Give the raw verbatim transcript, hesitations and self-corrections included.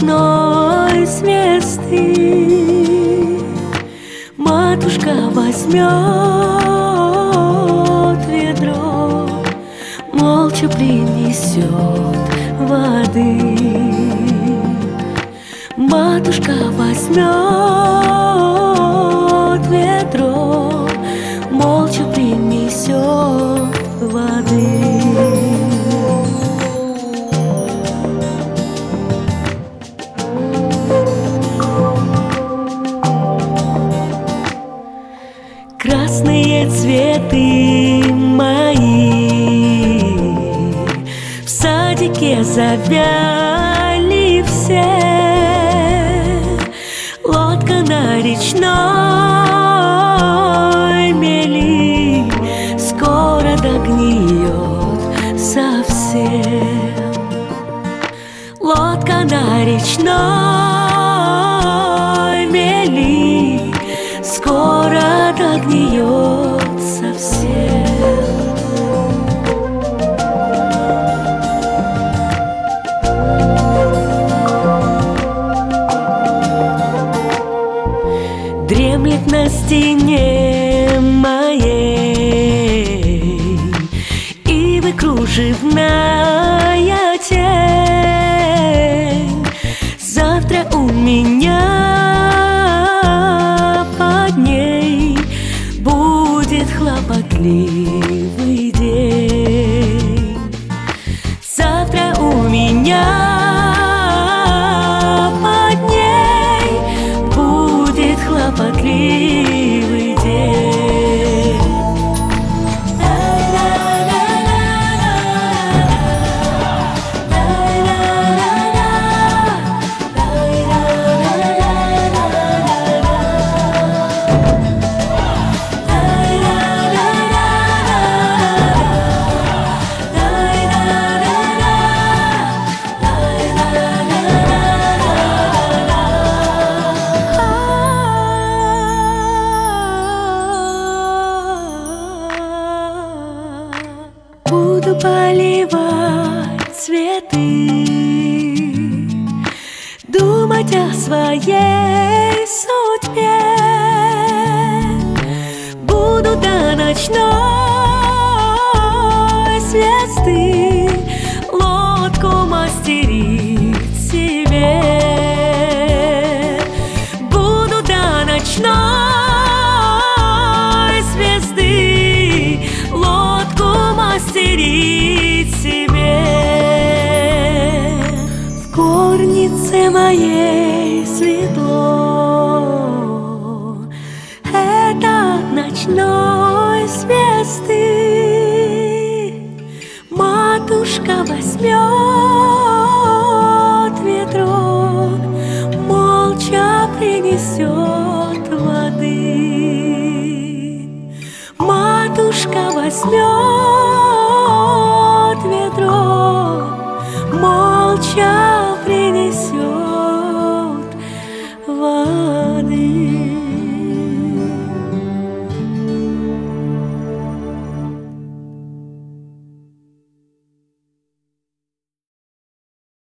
ночной звезды. Матушка возьмет ведро, молча принесет воды. Матушка возьмет ведро, молча принесет воды. Красные цветы мои в садике завяли все. Лодка на речной мели скоро догниет совсем. Лодка на речной мели скоро догниет совсем. Дремлет на стене моей ивы кружевная тень. Завтра у меня под ней будет хлопотливый день. Завтра у меня под ней будет хлопотливый день. Буду поливать цветы, думать о своей судьбе. Буду до ночной звезды лодку мастерить себе. Буду до ночной звезды лодку мастерить себе. В горнице моей светло, это ночной звезды. Матушка возьмет ведро, молча принесет воды. Матушка возьмет ведро, молча принесет воды.